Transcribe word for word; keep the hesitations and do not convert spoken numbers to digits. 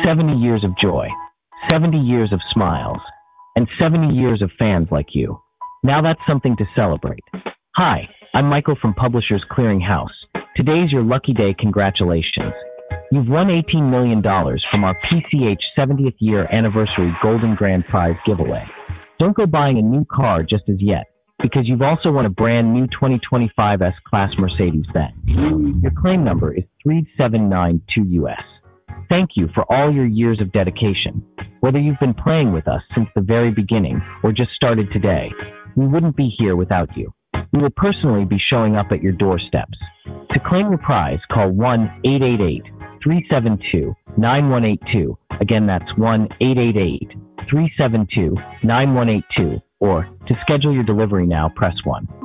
seventy years of joy, seventy years of smiles, and seventy years of fans like you. Now that's something to celebrate. Hi, I'm Michael from Publishers Clearing House. Today's your lucky day. Congratulations. You've won eighteen million dollars from our P C H seventieth year anniversary Golden Grand Prize giveaway. Don't go buying a new car just as yet, because you've also won a brand new twenty twenty-five S-Class Mercedes-Benz. Your claim number is three seven nine two U S. Thank you for all your years of dedication. Whether you've been playing with us since the very beginning or just started today, we wouldn't be here without you. We will personally be showing up at your doorsteps. To claim your prize, call one eight eight eight, three seven two, nine one eight two. Again, that's one eight eight eight, three seven two, nine one eight two. Or, to schedule your delivery now, press one.